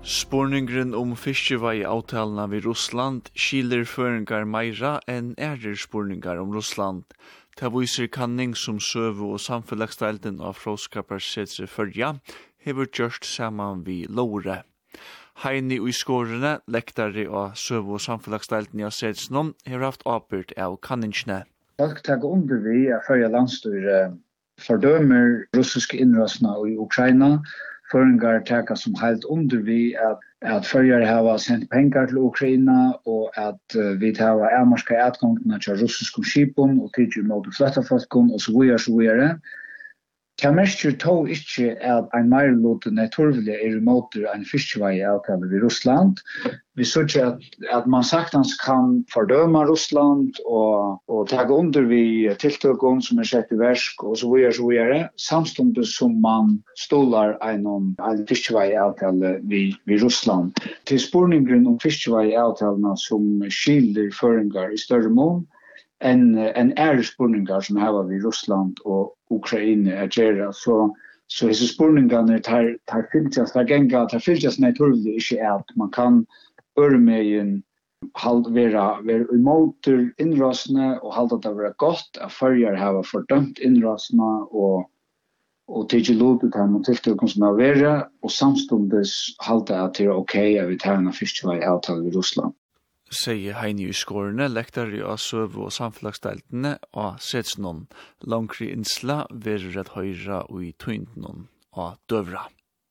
Spurningren fiskevei-avtalene ved Russland skiler føringar meira enn spurningar Russland. Det viser kanning som søve- og samfellagsdelten av Fróðskaparsetri Førja hever gjørst saman vi Lóre. Heini og skårene, lektare av søve- og samfellagsdelten av Setsnom, hever haft avbyrd av kanningsne. Folk tar under vi at Førja landstyre fordømer russiske innrøstene i Ukraina. Føringar teka som helt under vi at Førjar hava sendt pengar til Ukraina og at vi hava avmarska atgångna til russiske skipon og tidlig mot flettafolkon og så videre. Det merker tog ikke at en meirlåte naturlig imot en fiskevei-avtale ved Russland. Vi ser at man sagtens kan fordøma Russland og ta under vi tiltøkene som sett i versk og så videre, samtidig som man stolar en fiskevei-avtale ved Russland. Til spurningren fiskevei-avtalene som skilder føringar i større mån, en spurningar som hava vi Russland og Ukraina gjera. Så disse spurningene tar fylgjast naturlig ikke at man kan örmegen vera imot innrasene og halda det være godt at Førjar hava fordømt innrasene og tidlig låt ut ham og tiltøkken som har vært og samstundes halda at det ok at vi tar en fiskevei-avtale ved Russland. Sier Heini i skårene, lektare av søve- og samfellagsdeltene av Setsnom, langkri innsla ved rett høyra og i tøyntnon av døvra.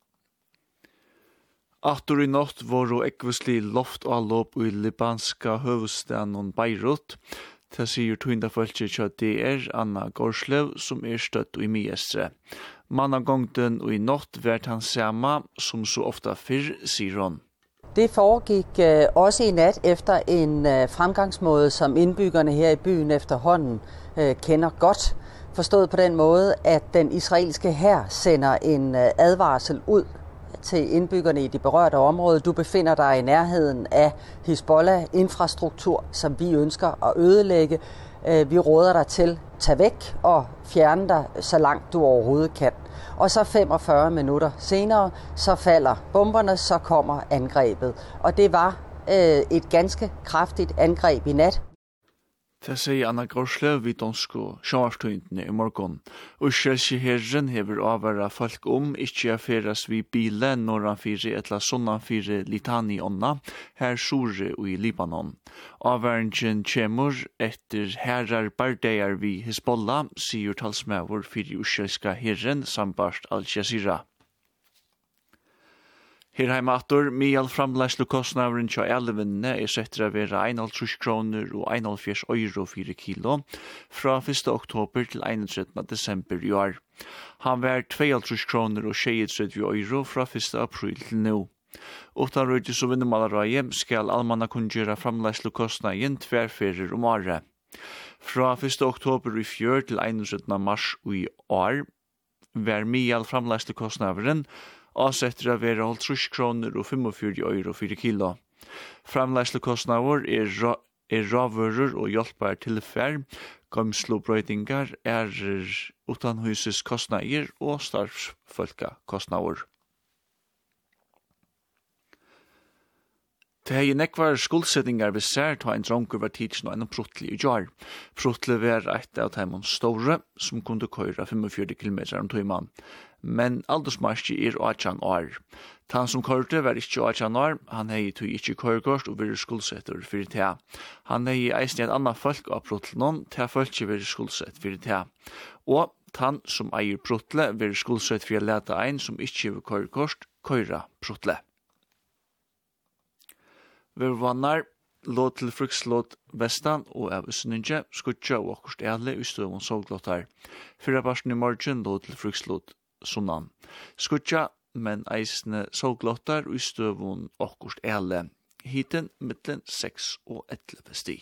Atur i natt var og ekvisli loft og allop i libanska høvestaden Beirut. Det sier tøyndafølge til DR Anna Gorslev som støtt i Miestre. Mannagongten og i natt vært han sama som så ofta fyrr, sier hon. Det foregik også i nat efter en fremgangsmåde, som indbyggerne her i byen efterhånden kender godt. Forstået på den måde, at den israelske hær sender en advarsel ud til indbyggerne i de berørte områder. Du befinder dig i nærheden af Hizbollah-infrastruktur, som vi ønsker at ødelægge. Vi råder dig til, tag væk og fjerne dig så langt du overhovedet kan. Og så 45 minutter senere, så falder bomberne, så kommer angrebet. Og det var et ganske kraftigt angreb i nat. Det sier Anna Gorslev vid dansko sjåarstøyntene i morgon. Uskjelsi herren hever avværa folk ikkje aferas vi bile norranfyri etla sonnanfyri Litani onna, her Sure og i Libanon. Avværingen kjemur etter herrar bardegar vi Hizbollah, sier talsmævur fyrir uskjelska herren sambart Al Jazeera. Her heimatur, mial framleislu kostnavren tja elvinne settra vera 1,5 kroner og 1,5 euro 4 kilo fra 1. oktober til 31. desember i år. Han var 2,5 kroner og 32 euro fra 1. april til nå. Utan røydis og vinnemalaræje skal almanna kunngjera framleislu kostnaden tverferer året. Fra 1. oktober i fjør til 31. mars i år var mial framleislu kostnavren avsetter av være 30 kroner og 45 euro 4 kilo. Framleislekostnader ravører og hjelper tilfær, gømslobrøydingar utanhuses kostnader og starfsfolkakostnader. Det er nekvar skuldsettingar vi ser ta en dronker var tidsen og en prutli i jar. Prutli var eit av teimon store, som kunde køyra 45 km om tøyman. Men aldersmarsji 18 år. Han som køyrte var ikkje 18 år, han hei tog ikkje køyrgårst og virre skuldsetter fyrir tega. Han hei eisne et anna folk av prutlenon, tega folk ikkje virre skuldsett fyrir tega. Og han som eier prutle virre skuldsett fyrir leta ein som ikkje vil køyrgårst, køyra prutle. Vi vannar låt til frukslåt vestan og av Øsninge, skutja og okkurst ele i støvun solglåttar. Fyrra barsen i morgen låt til frukslåt sunnan. Skutja, men eisne solglåttar i støvun okkurst ele. Hiten mittlen 6 og 11 sti.